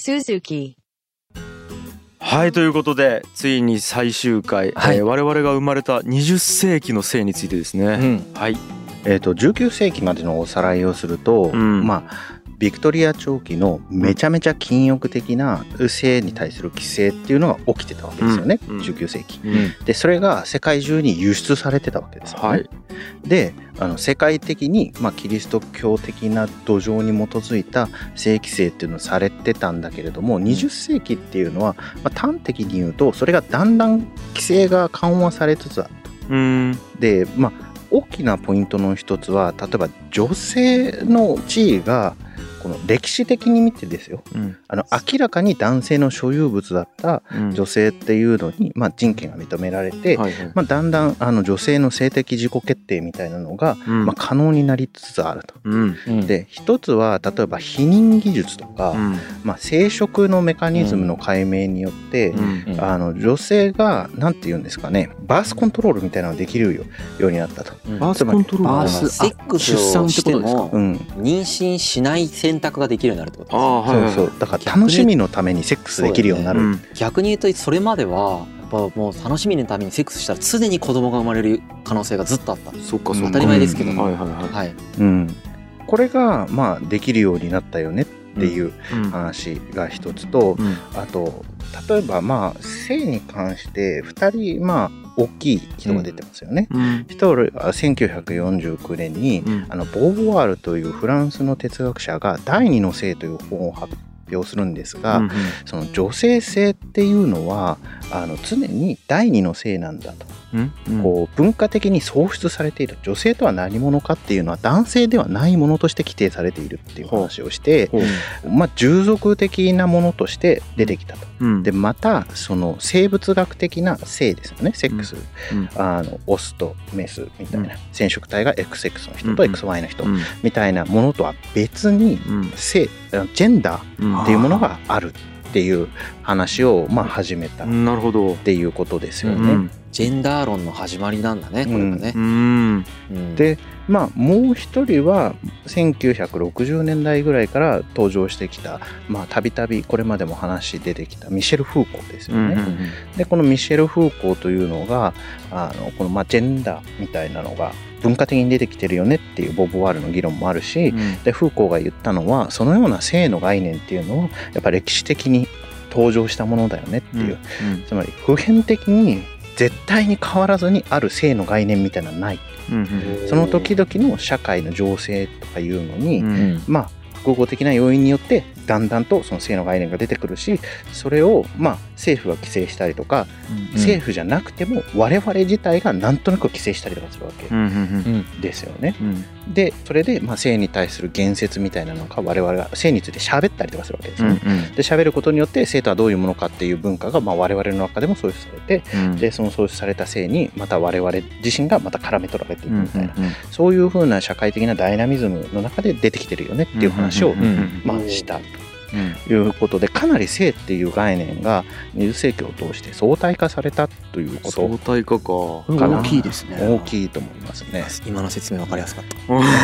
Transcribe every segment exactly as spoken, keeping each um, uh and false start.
Suzuki。 はい、ということでついに最終回、はい、えー、我々が生まれたにじゅっせいきの性についてですね、うん、はい、 えーと、じゅうきゅうせいきまでのおさらいをすると、うん、まあビクトリア朝期のめちゃめちゃ禁欲的な性に対する規制っていうのが起きてたわけですよね、うん、じゅうきゅうせいき、うん、でそれが世界中に輸出されてたわけですよね、はい、であの世界的に、まあ、キリスト教的な土壌に基づいた性規制っていうのをされてたんだけれども、にじゅっせいきっていうのは、まあ、端的に言うとそれがだんだん規制が緩和されつつあると。うん、でまあ大きなポイントの一つは、例えば女性の地位がこの歴史的に見てですよ、うん、あの明らかに男性の所有物だった女性っていうのに、まあ、人権が認められて、はいはい、まあ、だんだんあの女性の性的自己決定みたいなのが、うん、まあ、可能になりつつあると、うんうん、で一つは例えば避妊技術とか、うん、まあ、生殖のメカニズムの解明によって、うんうん、あの女性がなんて言うんですかね、バースコントロールみたいなのができるようになったと、うん、 バースコントロール、 バースセックスをしても妊娠しない選択ができるようになるってことです、ね、あ、はいはいはい、 そうそう、だから楽しみのためにセックスできるようになる、ね、うん、 逆に言うとそれまではやっぱもう楽しみのためにセックスしたら常に子供が生まれる可能性がずっとあった。 そっかそっか、 当たり前ですけど、うん、 はいはいはい、 はい、うん、これがまあできるようになったよねっていう話が一つと、うんうん、あと例えばまあ性に関してふたりまあ大きい人が出てますよね。一人はせんきゅうひゃくよんじゅうきゅうねんに、うん、あのボーヴォワールというフランスの哲学者が第二の性という本を発表するんですが、うんうん、その女性性っていうのはあの常に第二の性なんだと、うんうん、こう文化的に創出されている女性とは何者かっていうのは男性ではないものとして規定されているっていう話をして、まあ、従属的なものとして出てきたと、うん、でまたその生物学的な性ですよね、セックス、うん、あのオスとメスみたいな、うん、染色体が エックスエックス の人と エックスワイ の人みたいなものとは別に性、ジェンダーっていうものがあるっていう話をまあ始めたっていうことですよね。うん、 ジェンダー論の始まりなんだね、これがね。 うんうん、でまあもう一人はせんきゅうひゃくろくじゅうねんだいぐらいから登場してきた、まあたびたびこれまでも話出てきたミシェル・フーコーですよね。うんうんうん、でこのミシェル・フーコーというのがあのこのまあジェンダーみたいなのが文化的に出てきてるよねっていうボブ・ワールの議論もあるし、うん、でフーコーが言ったのはそのような性の概念っていうのはやっぱ歴史的に登場したものだよねっていう、うんうん、つまり普遍的に絶対に変わらずにある性の概念みたいなのはない、うんうん、その時々の社会の情勢とかいうのに、うん、まあ複合的な要因によってだんだんとその性の概念が出てくるし、それをまあ政府が規制したりとか、うん、政府じゃなくても我々自体がなんとなく規制したりとかするわけですよね。うんうんうん、でそれでまあ性に対する言説みたいなのが我々が性について喋ったりとかするわけですよね。うんうん、で喋ることによって性とはどういうものかっていう文化がまあ我々の中でも創出されて、うん、でその創出された性にまた我々自身がまた絡め取られていくみたいな、うんうんうん、そういう風な社会的なダイナミズムの中で出てきてるよねっていう話をまあしたということで、かなり性っていう概念がにじゅっせいきを通して相対化されたということ相対化かかな。 大きいですね。 大きいと思いますね。 今の説明分かりやすかった。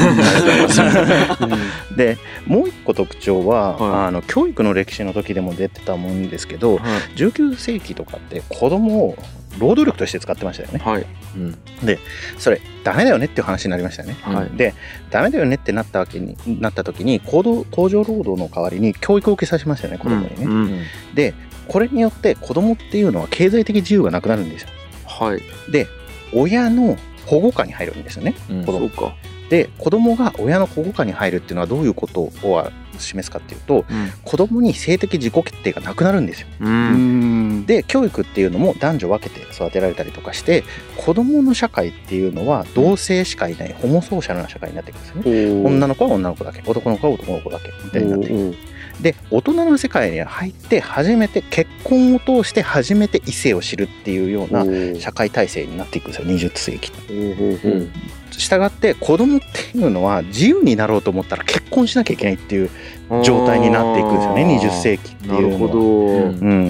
でもう一個特徴は、はい、あの教育の歴史の時でも出てたもんですけど、はい、じゅうきゅうせいきとかって子供を労働力として使ってましたよね。はい、うん、でそれダメだよねっていう話になりましたよね。はい、でダメだよねってなったわけになった時に工場労働の代わりに教育を受けさせましたよね、子供にね。うんうん、でこれによって子供っていうのは経済的自由がなくなるんですよ。はい、で親の保護下に入るんですよね、うん、子供。そうか。で子供が親の保護下に入るっていうのはどういうことを示すかっていうと、うん、子供に性的自己決定がなくなるんですよ。うんで教育っていうのも男女分けて育てられたりとかして子供の社会っていうのは同性しかいないホモソーシャルな社会になっていくんですよね。女の子は女の子だけ、男の子は男の子だけみたいになっていく。で大人の世界に入って初めて結婚を通して初めて異性を知るっていうような社会体制になっていくんですよ、にじゅっせいき。したがって子供っていうのは自由になろうと思ったら結婚しなきゃいけないっていう状態になっていくんですよね、にじゅっせいきっていうのは。なるほど。うん、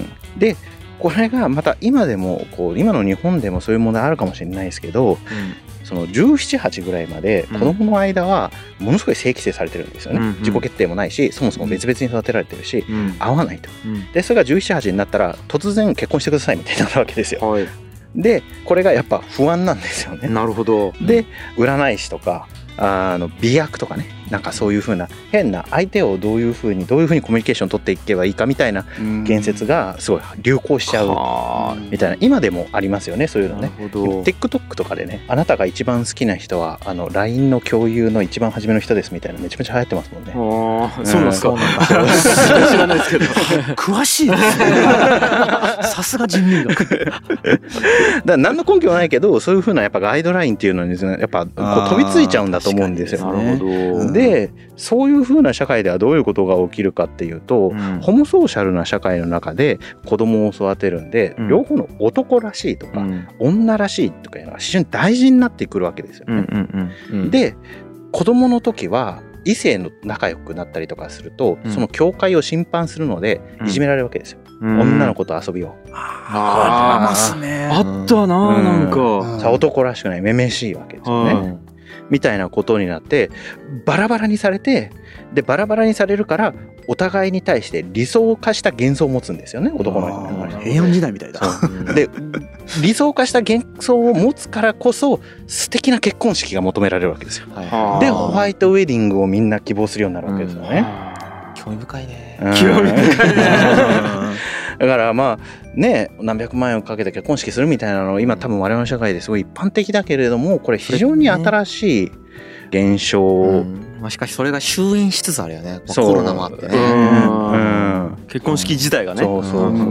でこれがまた今でもこう今の日本でもそういう問題あるかもしれないですけど、うん、 そのじゅうなな、はちぐらいまで子供の間はものすごい性規制されてるんですよね、うんうん、自己決定もないしそもそも別々に育てられてるし、うん、合わないと、うん、でそれがじゅうなな、はちになったら突然結婚してくださいみたいになるわけですよ、はい、でこれがやっぱ不安なんですよね。 なるほど。 で占い師とかあの美薬とかね、なんかそういう風な変な相手をどういう風にどういう風にコミュニケーション取っていけばいいかみたいな言説がすごい流行しちゃうみたいな、今でもありますよねそういうのね。TikTok とかでね、あなたが一番好きな人はあの ライン の共有の一番初めの人ですみたいなめちゃめちゃ流行ってますもんね。 ああ、そうなんですか。知らないですけど詳しいですねさすが人民学だから何の根拠もないけどそういう風なやっぱガイドラインっていうのにやっぱこう飛びついちゃうんだと思うんですよ。 なるほど。 でそういう風な社会ではどういうことが起きるかっていうと、うん、ホモソーシャルな社会の中で子供を育てるんで、うん、両方の男らしいとか、うん、女らしいとかいうのが非常に大事になってくるわけですよね、うんうんうんうん、で子供の時は異性の仲良くなったりとかすると、うん、その境界を侵犯するのでいじめられるわけですよ、うん、女の子と遊びを、うん、 ああますね。あったな、うん、なんか、 うん、さ男らしくないめめしいわけですよね、うんみたいなことになってバラバラにされて、でバラバラにされるからお互いに対して理想化した幻想を持つんですよね、男の人は。平安時代みたいだ。 で理想化した幻想を持つからこそ素敵な結婚式が求められるわけですよ、はい、でホワイトウェディングをみんな希望するようになるわけですよね、 うん、興味深いね、 うん、興味深いねだからまあね、何百万円をかけて結婚式するみたいなの今多分我々の社会ですごい一般的だけれども、これ非常に新しい現象、うんまあ、しかしそれが終焉しつつあるよね、コロナもあってね、 うんうん、結婚式自体がね、 そうそうそうそう、うん、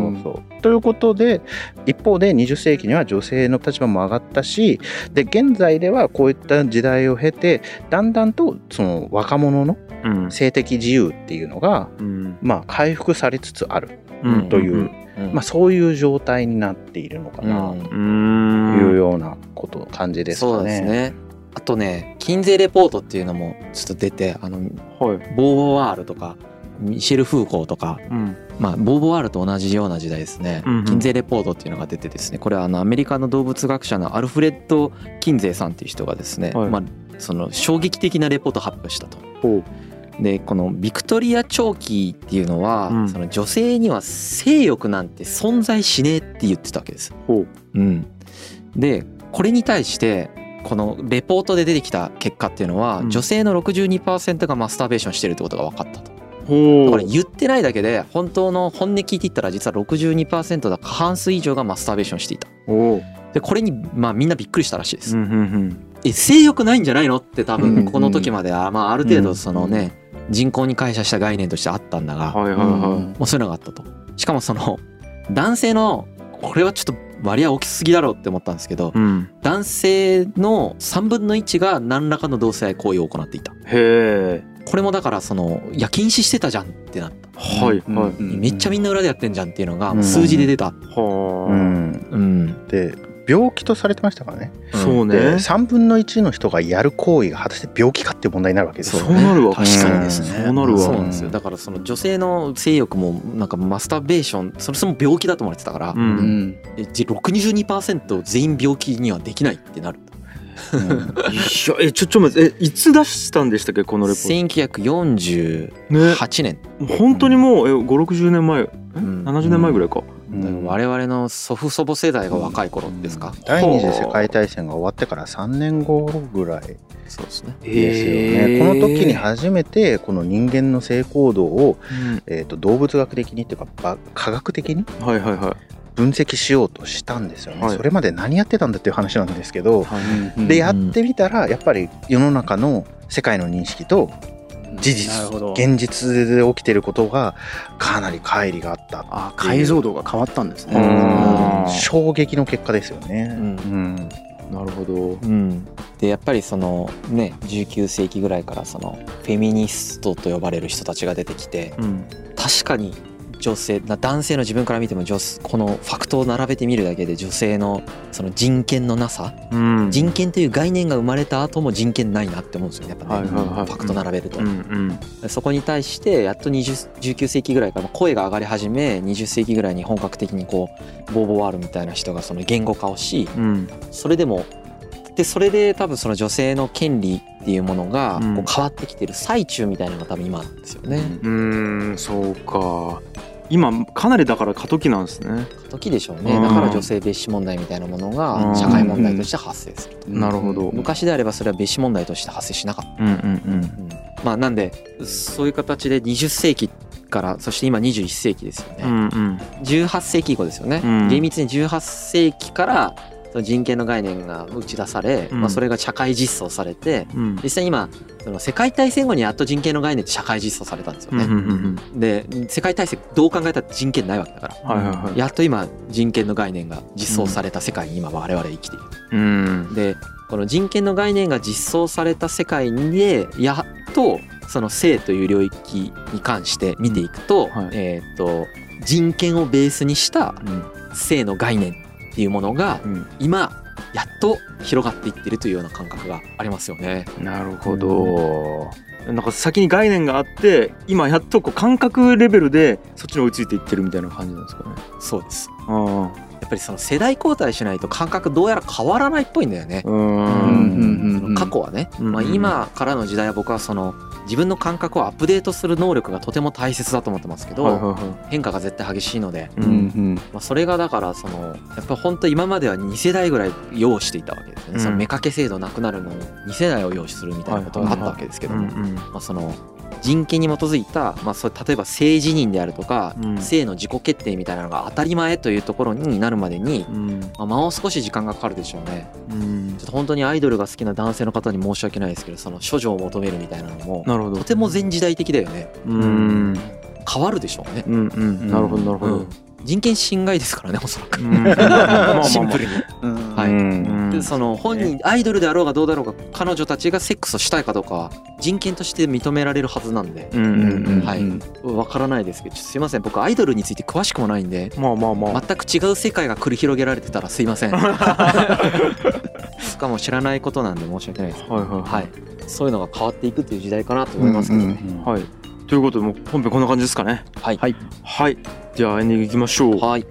ということで一方でにじゅっ世紀には女性の立場も上がったし、で現在ではこういった時代を経てだんだんとその若者の性的自由っていうのが、うん、まあ回復されつつあるという、うんうん、まあ、そういう状態になっているのかなというようなこと感じですかね。 そうですね。あとね、金税レポートっていうのもちょっと出て、あの、はい、ボーヴォワールとかミシェル・フーコーとか、うん、まあボーヴォワールと同じような時代ですね、うんうん、金税レポートっていうのが出てですね、これはあのアメリカの動物学者のアルフレッド・金税さんっていう人がですね、はい、まあその衝撃的なレポートを発表したと。でこのビクトリア朝期っていうのは、うん、その女性には性欲なんて存在しねえって言ってたわけです。うん、でこれに対してこのレポートで出てきた結果っていうのは、うん、女性の ろくじゅうにパーセント がマスターベーションしてるってことが分かったと。だから言ってないだけで本当の本音聞いていったら実は ろくじゅうにパーセント だ過半数以上がマスターベーションしていた。でこれにまあみんなびっくりしたらしいです。うんうんうん、え性欲ないんじゃないのって多分この時まではまあある程度そのね人口に解釈した概念としてあったんだが、はいはいはい、もうそういうのがあったと。しかもその男性のこれはちょっと割合大きすぎだろうって思ったんですけど、うん、男性のさんぶんのいちが何らかの同性愛行為を行っていた。へー。これもだからそのいや禁止してたじゃんってなった。はいはい。めっちゃみんな裏でやってんじゃんっていうのが数字で出た。はあ。うん。 うん。で病気とされてましたからね。 そうね。 さんぶんのいちの人がやる行為が果たして病気かっていう問題になるわけですよ。 そうなるわ。 確かにですね。 そうなるわ。 そうなんですよ。だからその女性の性欲もなんかマスターベーションそれそも病気だと思われてたから、うん、ろくじゅうにパーセント 全員病気にはできないってなる。 うん、いやえちょちょ待ってえいつ出したんでしたっけこのレポート。 せんきゅうひゃくよんじゅうはちねん。 ね、本当にもうえごじゅうろくじゅうねんまえ、うん、ななじゅうねんまえぐらいか。 うん、我々の祖父祖母世代が若い頃ですか。 第二次世界大戦が終わってからさんねんごぐらいそうですね。 ですよね。この時に初めてこの人間の性行動を、うんえー、と動物学的にっていうか科学的に分析しようとしたんですよね、はい、それまで何やってたんだっていう話なんですけど、はい、でやってみたらやっぱり世の中の世界の認識と事実現実で起きていることがかなり乖離があったっていう。 あ解像度が変わったんですね。 うん衝撃の結果ですよね、うんうんなるほど、 うん、でやっぱりそのねじゅうきゅう世紀ぐらいからそのフェミニストと呼ばれる人たちが出てきて、うん、確かに女性男性の自分から見ても女このファクトを並べてみるだけで女性のその人権のなさ、うん、人権という概念が生まれた後も人権ないなって思うんですよねやっぱね、はいはいはい、ファクト並べると、うんうん、そこに対してやっとにじゅう、じゅうきゅう世紀ぐらいから声が上がり始めにじゅっ世紀ぐらいに本格的にこうボーヴォワールみたいな人がその言語化をし、うん、それでもでそれで多分その女性の権利っていうものがこう変わってきてる最中みたいなのが多分今なんですよね。 うーん、そうか。今かなりだから過渡期なんですね。 過渡期でしょうね。だから女性蔑視問題みたいなものが社会問題として発生すると。 なるほど。 昔であればそれは蔑視問題として発生しなかった。 うんうんうん。 まあなんでそういう形でにじゅっせいきからそして今にじゅういっせいきですよね。うんうん、じゅうはっせいき以降ですよね。うん、厳密にじゅうはっせいきから人権の概念が打ち出され、うん、まあ、それが社会実装されて、うん、実際今その世界大戦後にやっと人権の概念って社会実装されたんですよね。うんうんうん、で世界大戦どう考えたって人権ないわけだから、はいはいはい、やっと今人権の概念が実装された世界に今我々は生きている、うん、でこの人権の概念が実装された世界でやっとその性という領域に関して見ていくと、はい、えー、と人権をベースにした性の概念っていうものが今やっと広がっていってるというような感覚がありますよね。 なるほど。なんか先に概念があって今やっとこう感覚レベルでそっちに追いついていってるみたいな感じなんですかね。 そうです。ああ。やっぱりその世代交代しないと感覚どうやら変わらないっぽいんだよね。うん過去はね、まあ、今からの時代は僕はその自分の感覚をアップデートする能力がとても大切だと思ってますけど、はいはいはい、変化が絶対激しいので、うんうんまあ、それがだからそのやっぱ本当今まではにせだいぐらい擁していたわけですよね、うん、その妾制度なくなるのをにせだいを擁するみたいなことがあったわけですけども、まあその人権に基づいた、まあ、それ例えば性自認であるとか、うん、性の自己決定みたいなのが当たり前というところになるまでに、うんまあ、もう少し時間がかかるでしょうね、うん、ちょっと本当にアイドルが好きな男性の方に申し訳ないですけどその処女を求めるみたいなのもなるほどとても前時代的だよね、うん、変わるでしょうね、うんうん、なるほどなるほど、うん人権侵害ですからねおそらく、うん、シンプルに、うんはいうん、でその本人アイドルであろうがどうだろうが彼女たちがセックスをしたいかどうかは人権として認められるはずなんで、うんうんうん、はい、分からないですけどすいません僕アイドルについて詳しくもないんで、まあまあまあ、全く違う世界が繰り広げられてたらすいませんしかも知らないことなんで申し訳ないです、はいはいはい、そういうのが変わっていくっていう時代かなと思いますけどね、うんうんうん、はいということでもう本編こんな感じですかね。はいはい、はい、じゃあエンディングいきましょう。はい。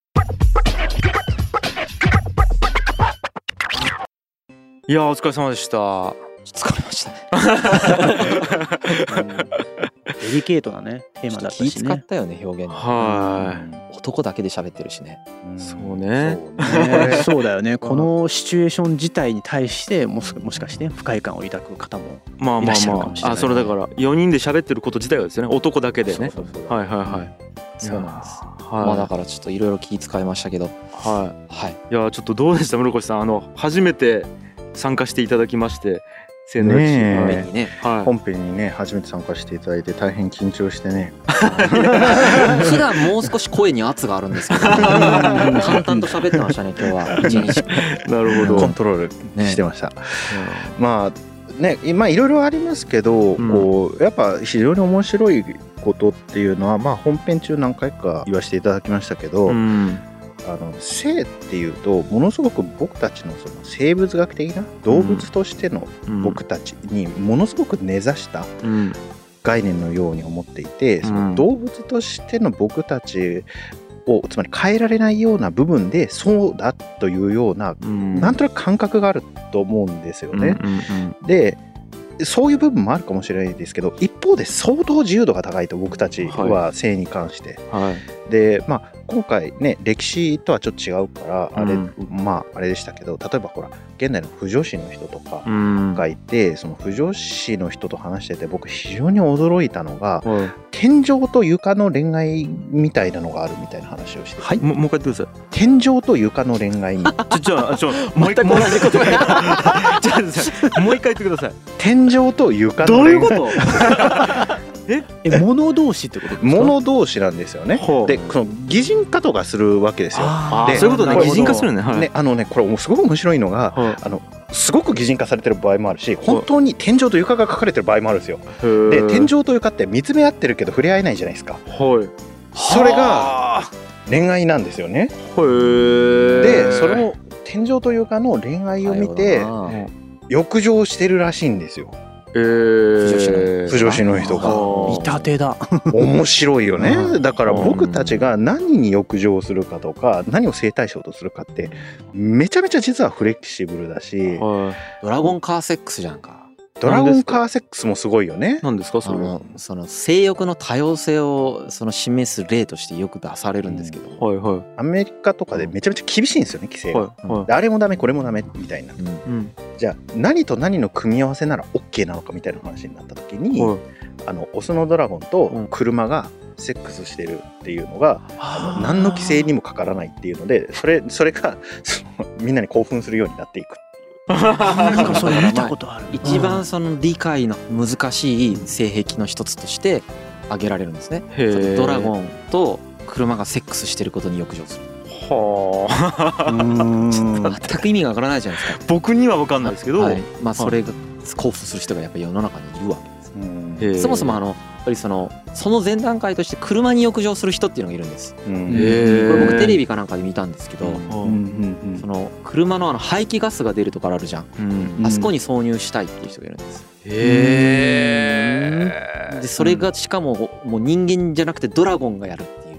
いやお疲れ様でした。 疲れましたね。 デリケートなねテーマだったしね。 気使ったよね表現。はい。男だけで喋ってるしね。 うん、そうね。 そうね。そうだよね。このシチュエーション自体に対してもしもしかして不快感を抱く方もいらっしゃるかもしれない。まあまあまあ。あ、 それだからよにんで喋ってること自体がですよね。男だけでね。そうそうそうはいはいはい。 そうなんです。はい、まあだからちょっといろいろ気使いましたけど。 はいはい。いやちょっとどうでした室越さんあの初めて参加していただきまして。性の歴史本編にね、 はい、本編にね初めて参加していただいて大変緊張してね普段もう少し声に圧があるんですけど淡々と喋ってましたね今日は一日なるほどコントロールしてました、ね、まあね今いろいろありますけど、うん、こうやっぱ非常に面白いことっていうのはまあ本編中何回か言わせていただきましたけど、うんあの性っていうとものすごく僕たちのその生物学的な動物としての僕たちにものすごく根ざした概念のように思っていて、その動物としての僕たちをつまり変えられないような部分でそうだというようななんとなく感覚があると思うんですよね。でそういう部分もあるかもしれないですけど一方で相当自由度が高いと僕たちは性に関して、はいはい、でまあ今回ね歴史とはちょっと違うからあれ、うん、まああれでしたけど例えばほら現代の不女子の人とかがいて、うん、その不女子の人と話してて僕非常に驚いたのが、うん、天井と床の恋愛みたいなのがあるみたいな話をして、 はい、も, もう一回言ってください。 天井と床の恋愛みたいなちょちょちょもう一回同じこと言ってもう一回言ってください。 天井と床の恋愛どういうことええ物同士ってことですか？ 物同士なんですよね。でその擬人化とかするわけですよ。 でそういうことね擬人化するね。はい、 ねあのねこれすごく面白いのが、はい、あのすごく擬人化されてる場合もあるし本当に天井と床が書かれてる場合もあるんですよ。で天井と床って見つめ合ってるけど触れ合えないじゃないですか。はい、それが恋愛なんですよね。でその天井と床の恋愛を見て浴場してるらしいんですよ。 えー、 不女子の人がいたてだ面白いよね。だから僕たちが何に浴場するかとか何を性対象とするかってめちゃめちゃ実はフレキシブルだし、 ドラゴンカーセックスじゃんか。 ドラゴンカーセックスもすごいよね。 何ですかそれは。 その性欲の多様性をその示す例としてよく出されるんですけど、 はいはい、 アメリカとかでめちゃめちゃ厳しいんですよね規制が、はいはい、あれもダメこれもダメみたいな、うん、じゃあ何と何の組み合わせなら OK なのかみたいな話になった時に、はい、あのオスのドラゴンと車がセックスしてるっていうのが、うん、あの何の規制にもかからないっていうのでそれそれがそのみんなに興奮するようになっていく。 なんかそれ見たことある。 一番その理解の難しい性癖の一つとして挙げられるんですね。ドラゴンと車がセックスしてることに浴場する。はあ。全く意味がわからないじゃないですか。 僕には分かんないですけど、 はい、まあそれが興奮する人がやっぱり世の中にいるわけです。そもそもあのやっぱりそのその前段階として車に浴場する人っていうのがいるんです。これ僕テレビかなんかで見たんですけど、その車のあの排気ガスが出るところあるじゃん、あそこに挿入したいっていう人がいるんです。へえ。でそれがしかももう人間じゃなくてドラゴンがやるっていう。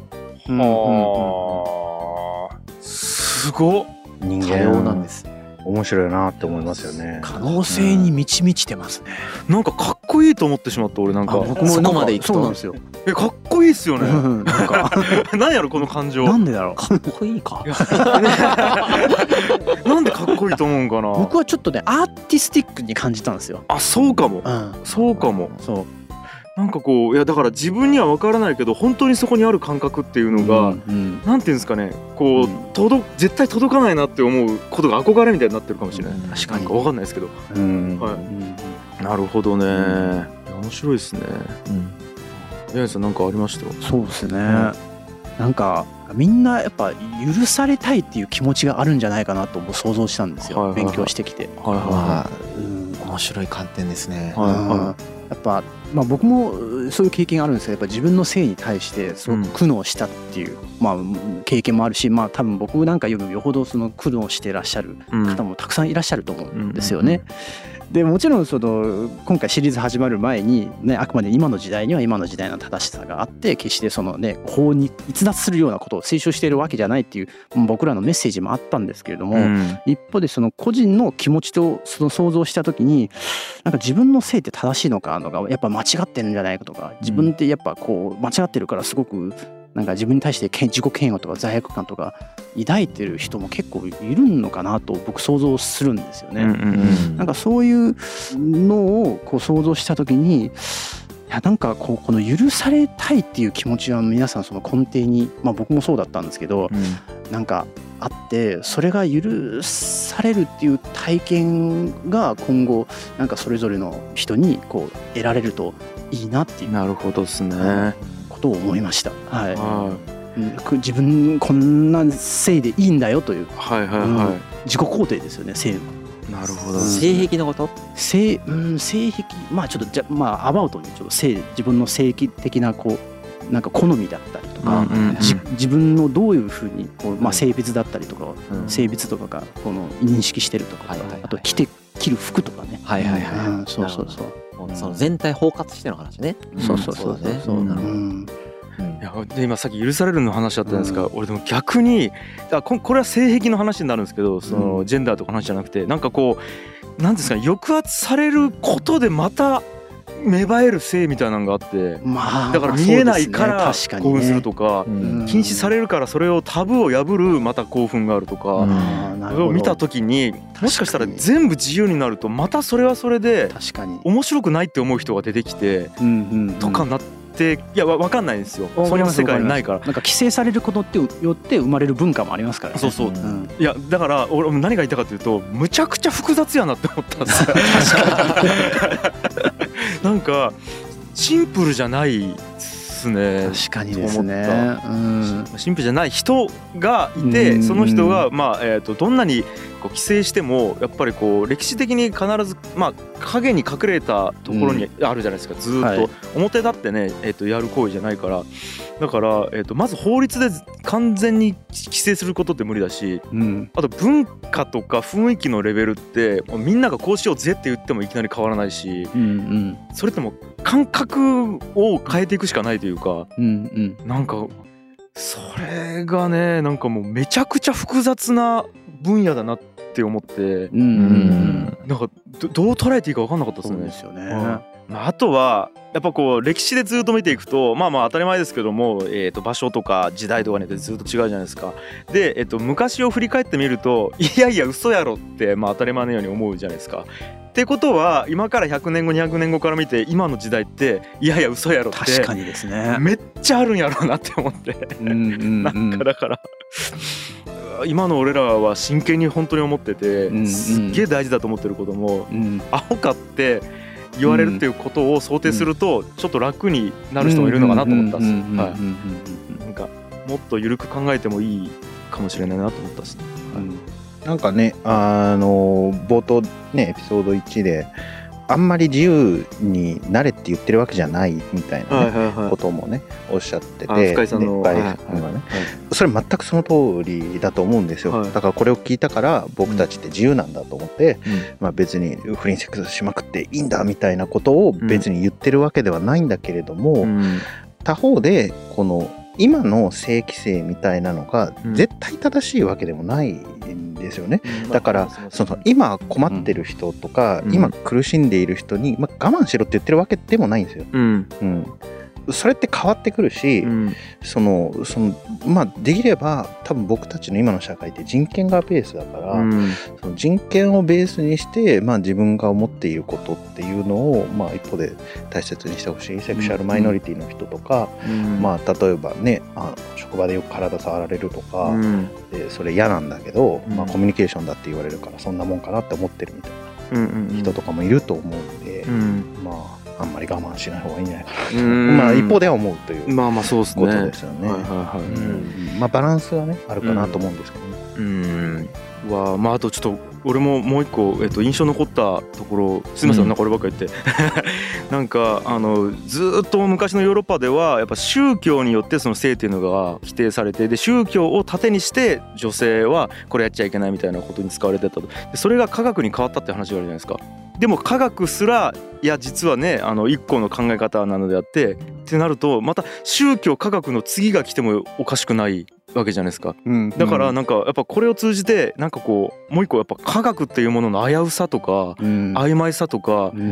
はあ、すごっ。 人間多様なんです。 面白いなって思いますよね。 可能性に満ち満ちてますね。 なんかかっこいいと思ってしまった俺なんか。 僕もそこまで行くと。そうなんですよ。 えかっこいいっすよね。なんか何やろこの感情。 なんでだろう。 かっこいいか。 なんでかっこいいと思うんかな。 僕はちょっとねアーティスティックに感じたんですよ。 あ、そうかも。うん、そうかも。そう。なんかこういやだから自分には分からないけど本当にそこにある感覚っていうのが、うんうん、なんていうんですかねこう、うん、届絶対届かないなって思うことが憧れみたいになってるかもしれない、うん、確かに分かんないですけど、うんはいうん、なるほどね、うん、面白いですね。八重さん何かありました？ そうですね、うん、なんかみんなやっぱ許されたいっていう気持ちがあるんじゃないかなと想像したんですよ、はいはいはい、勉強してきて、はいはいはいうん、面白い観点ですね、 はいはい、やっぱまあ、僕もそういう経験があるんですけどやっぱ自分の性に対してすごく苦悩したっていう、うんまあ、経験もあるし、まあ、多分僕なんかよりよほどその苦悩していらっしゃる方もたくさんいらっしゃると思うんですよね。でもちろんその今回シリーズ始まる前に、ね、あくまで今の時代には今の時代の正しさがあって決してその、ね、法に逸脱するようなことを推奨しているわけじゃないっていう僕らのメッセージもあったんですけれども、うん、一方でその個人の気持ちとその想像した時になんか自分の性って正しいのかのがやっぱ間違ってるんじゃないかとか自分ってやっぱこう間違ってるからすごくなんか自分に対して自己嫌悪とか罪悪感とか抱いてる人も結構いるのかなと僕想像するんですよね。うんうんうん、なんかそういうのをこう想像した時にいやなんかこうこの許されたいっていう気持ちは皆さんその根底に、まあ、僕もそうだったんですけど、うん、なんかあってそれが許されるっていう体験が今後なんかそれぞれの人にこう得られるといいなっていう。 なるほどですね。 と思いました。はい。はい、自分こんな性でいいんだよという、はいはいはい、うん、自己肯定ですよね性の。 なるほど。 性癖のこと？ 性、うん、性癖まあちょっとじゃまあアバウトにちょっと性自分の性癖的なこうなんか好みだったりとか、うんうんうん、自分のどういうふうにこうまあ性別だったりとか、うん、性別とかがこの認識してるとか、はいはいはい、あと着て着る服とかね。はいはいはい。うん、そうそうそう。 その全体包括しての話ね。 そうそうそうそう。そうなの。うんいやで今さっき許されるの話だったんですが、うん、俺でも逆にあここれは性癖の話になるんですけどその、うん、ジェンダーとか話じゃなくてなんかこうなんですか抑圧されることでまた芽生える性みたいなのがあって、まあ、だから見えないから興奮するとか、ねね、禁止されるからそれをタブーを破るまた興奮があるとか、うん、それを見た時にもしかしたら全部自由になるとまたそれはそれで面白くないって思う人が出てきてとかなっていや分かんないですよ。その世界にないからなんか規制されることってよって生まれる文化もありますからね。 そうそう、うん、いやだから俺何が言いたかというとむちゃくちゃ複雑やなって思ったんですよ。確かになんかシンプルじゃないすね。 確かにですね、うん、 神父じゃない人がいて、その人がまあえとどんなにこう規制してもやっぱりこう歴史的に必ずまあ影に隠れたところにあるじゃないですか、ずっと表立ってねえとやる行為じゃないから。だからえとまず法律で完全に規制することって無理だし、あと文化とか雰囲気のレベルってみんながこうしようぜって言ってもいきなり変わらないし、それってもう感覚を変えていくしかないというか、なんかそれがねなんかもうめちゃくちゃ複雑な分野だなって思って、なんか ど, どう捉えていいか分かんなかったですね。 そうですよね。 まあ、あとはやっぱこう歴史でずっと見ていくとまあまあ当たり前ですけども、えーと場所とか時代とかによってずっと違うじゃないですか。で、えーと昔を振り返ってみるといやいや嘘やろってまあ当たり前のように思うじゃないですか。ってことは今からひゃくねんごにひゃくねんごから見て今の時代っていやいや嘘やろって確かにですねめっちゃあるんやろうなって思ってなんかだから今の俺らは真剣に本当に思っててすっげえ大事だと思ってることもアホかって言われるっていうことを想定するとちょっと楽になる人もいるのかなと思ったっす。なんかもっと緩く考えてもいいかもしれないなと思ったっすね。 はい、なんかねあの冒頭ねエピソードいちであんまり自由になれって言ってるわけじゃないみたいな、ねはいはいはい、こともねおっしゃってて、 深井さんの、 ね、深井君がね、それ全くその通りだと思うんですよ、はい、だからこれを聞いたから僕たちって自由なんだと思って、うんまあ、別に不倫セックスしまくっていいんだみたいなことを別に言ってるわけではないんだけれども、うん、他方でこの今の性規制みたいなのが絶対正しいわけでもないんですよね、うん、だからその今困ってる人とか、うん、今苦しんでいる人に、まあ、我慢しろって言ってるわけでもないんですよ、うんうん、それって変わってくるし、うん、そのそのまあできれば多分僕たちの今の社会って人権がベースだから、うん、その人権をベースにして、まあ、自分が思っていることっていうのを、まあ、一方で大切にしてほしいセクシャルマイノリティの人とか、うんまあ、例えばねあの職場でよく体触られるとか、うん、でそれ嫌なんだけど、うんまあ、コミュニケーションだって言われるからそんなもんかなって思ってるみたいな人とかもいると思うんで、うん、まああんまり我慢しない方がいいんじゃないかなとまあ一方では思うというまあまあそうですねことですよね。まあバランスがねあるかなと思うんですけどね。 うんはまああとちょっと俺ももう一個、えっと、印象残ったところすみません、うん、なんかこればっかり言ってなんかあのずっと昔のヨーロッパではやっぱ宗教によってその性っていうのが規定されてで宗教を盾にして女性はこれやっちゃいけないみたいなことに使われてたとでそれが科学に変わったって話があるじゃないですか。でも科学すらいや実はねあの一個の考え方なのであってってなるとまた宗教科学の次が来てもおかしくないわけじゃないですか、うんうん、だからなんかやっぱこれを通じてなんかこうもう一個やっぱ科学っていうものの危うさとか、うん、曖昧さとか、うん、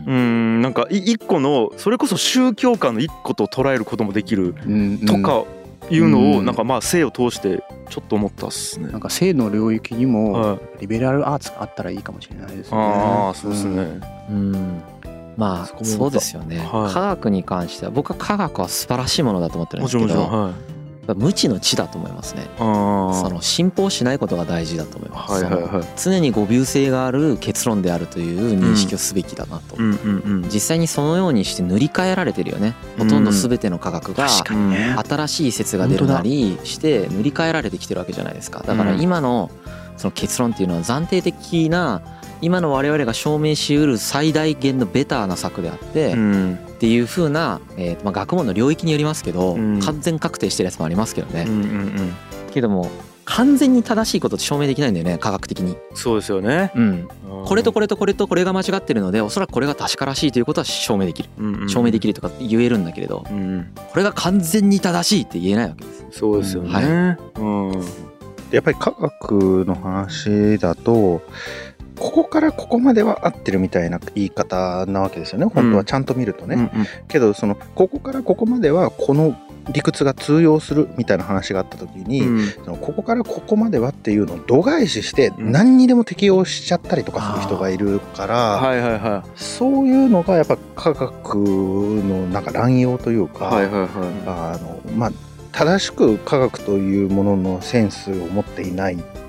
うんなんか一個のそれこそ宗教観の一個と捉えることもできるとかいうのをなんかまあ性を通してちょっと思ったっすね。 なんか性の領域にもリベラルアーツがあったらいいかもしれないですね。 ああそうですね、 うんうんまあそうですよね、はい、科学に関しては僕は科学は素晴らしいものだと思ってるんですけどもちろんもちろん、はい無知の知だと思いますね。その信奉しないことが大事だと思います、はいはいはい、常に誤謬性がある結論であるという認識をすべきだなと、うんうんうんうん、実際にそのようにして塗り替えられてるよね。ほとんど全ての科学が新しい説が出るなりして塗り替えられてきてるわけじゃないですか。だから今のその結論っていうのは暫定的な今の我々が証明しうる最大限のベターな策であって、うん、っていう風な、えーまあ、学問の領域によりますけど、うん、完全確定してるやつもありますけどね、うんうんうん、けども完全に正しいことって証明できないんだよね科学的に。 そうですよね、 うん、これとこれとこれとこれが間違ってるのでおそらくこれが確からしいということは証明できる、うんうん、証明できるとか言えるんだけれど、うん、これが完全に正しいって言えないわけです。 そうですよね、はいうん、 やっぱり科学の話だとここからここまでは合ってるみたいな言い方なわけですよね本当はちゃんと見るとね、うんうんうん、けどそのここからここまではこの理屈が通用するみたいな話があった時に、うん、そのここからここまではっていうのを度外視して何にでも適用しちゃったりとかする人がいるから、はいはいはい、そういうのがやっぱ科学のなんか乱用というか、はいはいはい、あのまあ正しく科学というもののセンスを持っていないっ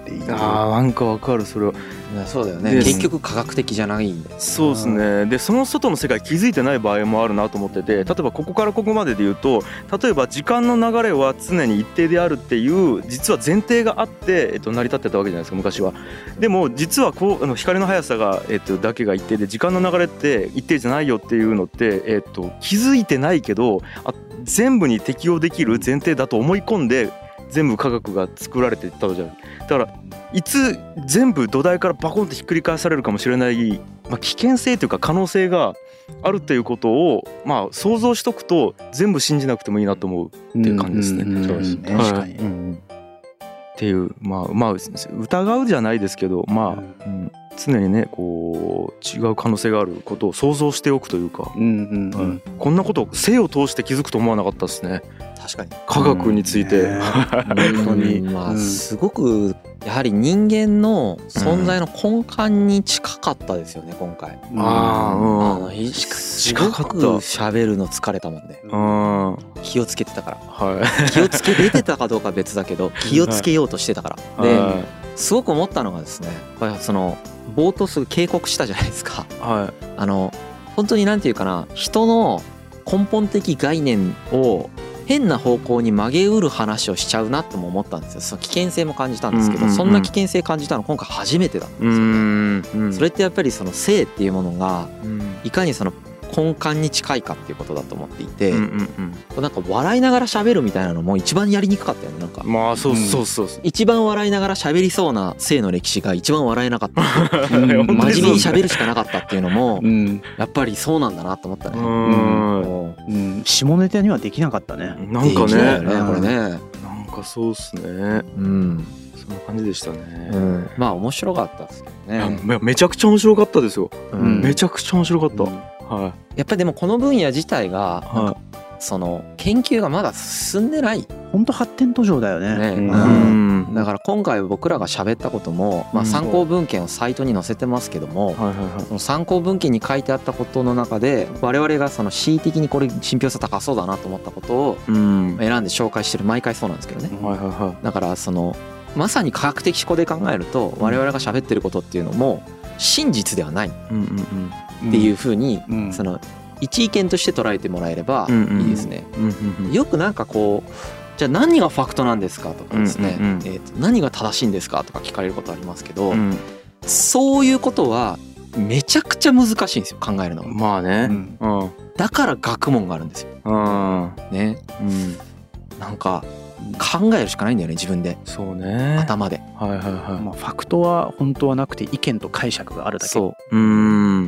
っていう。 あーなんかわかるそれは。 そうだよね。結局科学的じゃないんだよ。 そうですね。でその外の世界気づいてない場合もあるなと思ってて、例えばここからここまでで言うと、例えば時間の流れは常に一定であるっていう実は前提があって、えっと、成り立ってたわけじゃないですか昔は。でも実はこうあの光の速さが、えっと、だけが一定で時間の流れって一定じゃないよっていうのって、えっと、気づいてないけどあ全部に適用できる前提だと思い込んで全部科学が作られていったじゃん。だからいつ全部土台からバコンってひっくり返されるかもしれない、まあ、危険性というか可能性があるっていうことを、まあ、想像しとくと全部信じなくてもいいなと思うっていう感じですね。 そうですね。 確かに、 うん、っていうまあまあ疑うじゃないですけど、まあ、うん、常にねこう違う可能性があることを想像しておくというか、うんうんうん、こんなことを生を通して気づくと思わなかったですね。 確かに科学について、 うん、本当にまあすごくやはり人間の存在の根幹に近かったですよね今回。 ああ、うん、 すごく喋るの疲れたもんね。うん、気をつけてたから、はい、気をつけれてたかどうかは別だけど気をつけようとしてたから、はい、ですごく思ったのがですね、やっぱりその冒頭すぐ警告したじゃないですか、はい、あの本当になんていうかな、人の根本的概念を変な方向に曲げうる話をしちゃうなとも思ったんですよ。その危険性も感じたんですけど、うんうんうん、そんな危険性感じたの今回初めてだったんですよね。うんうん、それってやっぱりその性っていうものがいかにその根幹に近いかっていうことだと思っていて、うんうんうん、なんか笑いながら喋るみたいなのも一番やりにくかったよね。なんかまあそうそうそう、うん、 一番笑いながら喋りそうな性の歴史が一番笑えなかった真面目に喋るしかなかったっていうのも、うん、やっぱりそうなんだなと思ったね。うんうん、下ネタにはできなかったね。 なんかね、 ねこれね、 なんかそうっすね。うん、そんな感じでしたね。 うん、まあ面白かったですけどね。 め, めちゃくちゃ面白かったですよ。うん、めちゃくちゃ面白かった。うん、 はい、やっぱりでもこの分野自体がなんかその研究がまだ進んでない。 本当発展途上だよね。ね、 うん、だから今回僕らが喋ったことも、まあ、参考文献をサイトに載せてますけども、その参考文献に書いてあったことの中で我々がその恣意的にこれ信憑性高そうだなと思ったことを選んで紹介してる、毎回そうなんですけどね。だからそのまさに科学的思考で考えると我々が喋ってることっていうのも真実ではないっていうふうにその一意見として捉えてもらえればいいですね。よくなんかこうじゃあ何がファクトなんですかとかですね、うんうんうん、えー、と何が正しいんですかとか聞かれることありますけど、うん、そういうことはめちゃくちゃ難しいんですよ、考えるのが。 まあね、 うんうん、だから学問があるんですよ、うんね、うん、なんか考えるしかないんだよね自分で。 そうね、 頭で、 はいはいはい、まあ、ファクトは本当はなくて意見と解釈があるだけ。 そう、うん、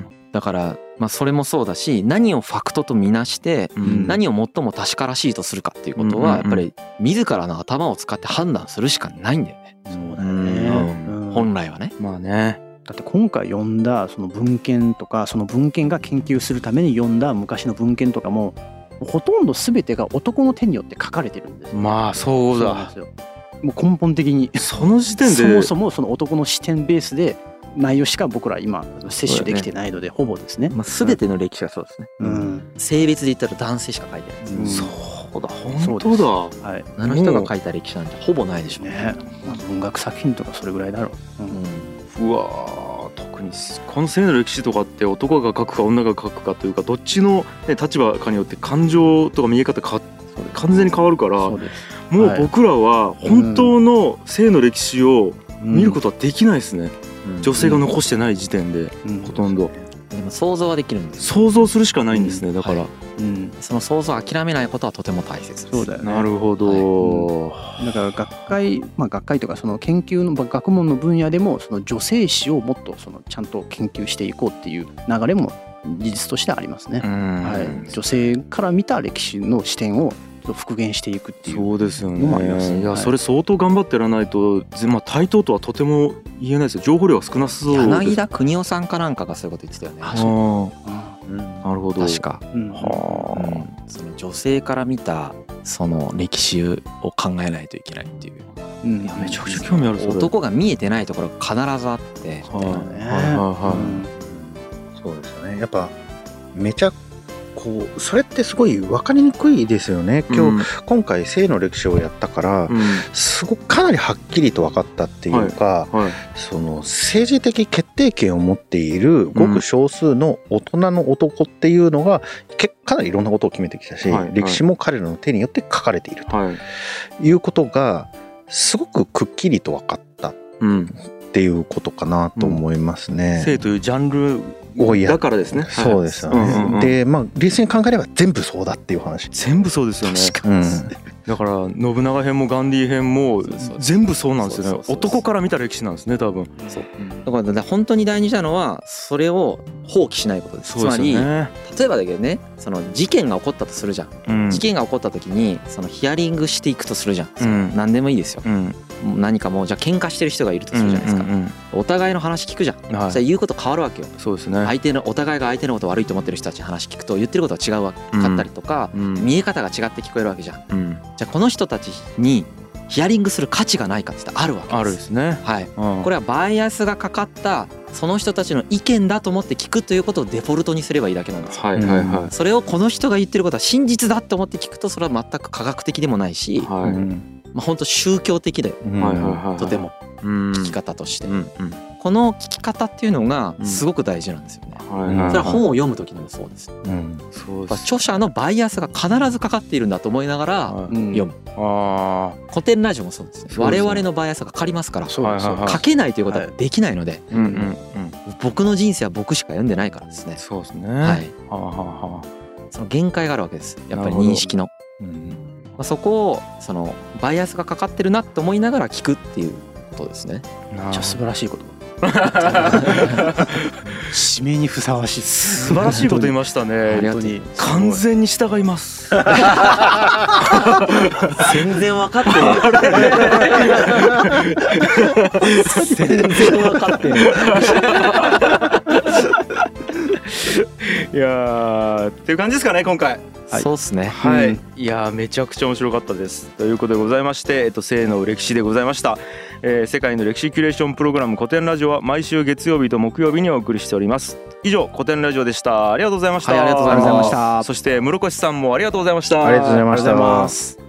だからまあそれもそうだし、何をファクトとみなして何を最も確からしいとするかっていうことはやっぱり自らの頭を使って判断するしかないんだよね。 そうだよね、 うん、本来はね。 まあね、 だって今回読んだその文献とか、その文献が研究するために読んだ昔の文献とかもほとんど全てが男の手によって書かれてるんですよ。 まあそうだ、そうなんですよ。 もう根本的にその時点でそもそもその男の視点ベースで内容しか僕ら今摂取できてないので、ほぼですね。 まあ、全ての歴史はそうですね、うん、性別で言ったら男性しか書いてないです、うん、 そうだ、本当だ、 はい、 あの人が書いた歴史なんてほぼないでしょうね。 まあ、文学作品とかそれぐらいだろう、 うん、うわー、特にこの性の歴史とかって男が書くか女が書くかというか、どっちの、ね、立場かによって感情とか見え方か完全に変わるから、もう僕らは本当の性の歴史を見ることはできないですね、うん、女性が残してない時点で、うん、ほとんど。 でも想像はできるんです。 想像するしかないんですね、うん、だから、はい、 うん、その想像を諦めないことはとても大切です。 そうだよね。 なるほど、 はい、うん、だから学会、まあ、学会とかその研究の学問の分野でもその女性史をもっとそのちゃんと研究していこうっていう流れも事実としてありますね、はい、女性から見た歴史の視点を復元していくっていうそうですよね。いや、それ相当頑張ってやらないと、まあ、対等とはとても言えないですよ。情報量が少なそうです。 柳田邦夫さんかなんかがそういうこと言ってたよね。 あ、そう、うん、なるほど。 確か、うん、は、うん、その女性から見たその歴史を考えないといけないっていう、 うん、いやめちゃくちゃ興味ある。 男が見えてないところが必ずあって、 そうですよね。やっぱめちゃこうそれってすごい分かりにくいですよね。今日、うん、今回性の歴史をやったから、うん、すごくかなりはっきりと分かったっていうか、はいはい、その政治的決定権を持っているごく少数の大人の男っていうのが、うん、かなりいろんなことを決めてきたし、はいはい、歴史も彼らの手によって書かれていると、はい、いうことがすごくくっきりと分かったっていうことかなと思いますね。 うん、性というジャンルだからですね。 そうですよね。うんうんうん、でまあ冷静に考えれば全部そうだっていう話。 全部そうですよね。うん、だから信長編もガンディー編も全部そうなんですよね。男から見た歴史なんですね多分。 そうだから本当に大事なのはそれを放棄しないことです。つまり例えばだけどね、その事件が起こったとするじゃん。うん、事件が起こった時にそのヒアリングしていくとするじゃん。うん、何でもいいですよ。うん、何かもうじゃあ喧嘩してる人がいるとするじゃないですか。うんうんうん、お互いの話聞くじゃん。はい、それ言うこと変わるわけよ。 そうですね。 相手のお互いが相手のことを悪いと思ってる人たちに話聞くと言ってることは違うわかったりとか、うん、見え方が違って聞こえるわけじゃん。うん、じゃあこの人たちにヒアリングする価値がないかって言ったらあるわけです。 あるですね。 はい。うん、これはバイアスがかかったその人たちの意見だと思って聞くということをデフォルトにすればいいだけなんですよ。はいはいはい。それをこの人が言ってることは真実だと思って聞くとそれは全く科学的でもないし、はい、まあ本当宗教的だよ。うん、とても聞き方として。うんうん、この聞き方っていうのがすごく大事なんですよね。うん、それは本を読む時にもそうです。うん、そうです。著者のバイアスが必ずかかっているんだと思いながら読む。ああ。古典ラジオもそうですね。我々のバイアスがかかりますから、そうそう書けないということはできないので、うんうんうん、僕の人生は僕しか読んでないからですね。 そうですね。 はい。はあはあ、その限界があるわけです。やっぱり認識の。うん、まあ、そこをそのバイアスがかかってるなと思いながら聞くっていうことですね。 めっちゃ素晴らしいこと。締めにふさわしい。 素晴らしいこと言いましたね。本当に完全に従います。 全然分かってる。全然分かってる。 いやーっていう感じですかね今回。 はい、そうですね。 はい。うん、いやーめちゃくちゃ面白かったです。ということでございまして、えっと性の歴史でございました。えー、世界の歴史キュレーションプログラム古典ラジオは毎週月曜日と木曜日にお送りしております。以上古典ラジオでした。ありがとうございました。 はい、ありがとうございました。 そして室越さんもありがとうございました。 ありがとうございました。